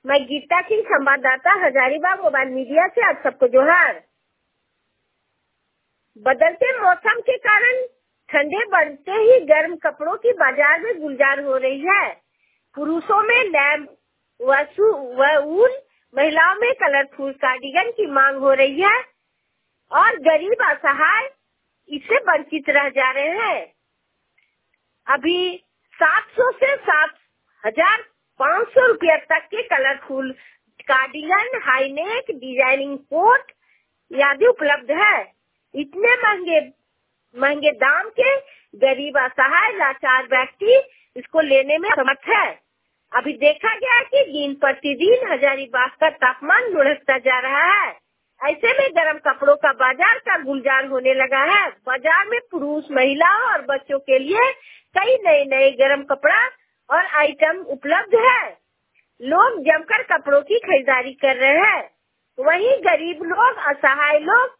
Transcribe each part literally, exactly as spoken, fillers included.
मैं गीता सिंह, संवाददाता, Hazaribagh mobile media से आप सबको जोहार। बदलते मौसम के कारण ठंडे बढ़ते ही गर्म कपड़ों की बाजार में गुलजार हो रही है। पुरुषों में लैम व ऊन, महिलाओं में कलरफुल कार्डिगन की मांग हो रही है और गरीब असहाय इससे वंचित रह जा रहे हैं। अभी सात सौ से सात हजार पाँच सौ रुपया तक के colourful cardigan, high neck, designing coat आदि उपलब्ध है। इतने महंगे महंगे दाम के गरीब असहाय लाचार व्यक्ति इसको लेने में समर्थ है। अभी देखा गया कि दिन प्रतिदिन हजारीबाग का तापमान लुढ़कता जा रहा है। ऐसे में गर्म कपड़ों का बाजार का गुलजार होने लगा है। बाजार में पुरुष, महिलाओं और बच्चों के लिए कई नए नए गर्म कपड़ा और आइटम उपलब्ध है। लोग जमकर कपड़ों की खरीदारी कर रहे हैं। वहीं गरीब लोग, असहाय लोग,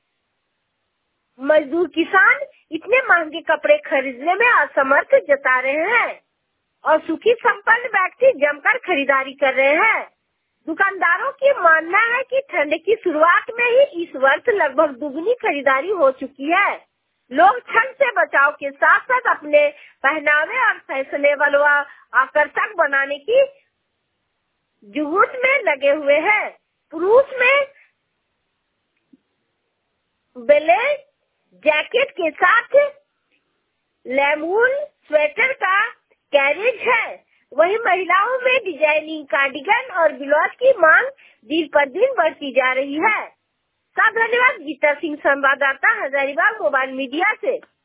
मजदूर, किसान इतने महंगे कपड़े खरीदने में असमर्थ जता रहे हैं और सुखी संपन्न व्यक्ति जमकर खरीदारी कर रहे हैं। दुकानदारों की मानना है कि ठंड की शुरुआत में ही इस वर्ष लगभग दुगनी खरीदारी हो चुकी है। लोग ठंड से बचाव के साथ साथ अपने पहनावे और फैशनेबल व आकर्षक बनाने की जुहूद में लगे हुए हैं। पुरुष में ब्लेज जैकेट के साथ लेमून स्वेटर का कैरेज है। वहीं महिलाओं में डिजाइनिंग कार्डिगन और ब्लाउज की मांग दिन पर दिन बढ़ती जा रही है। सब धन्यवाद। गीता सिंह, संवाददाता, हजारीबाग मोबाइल मीडिया से।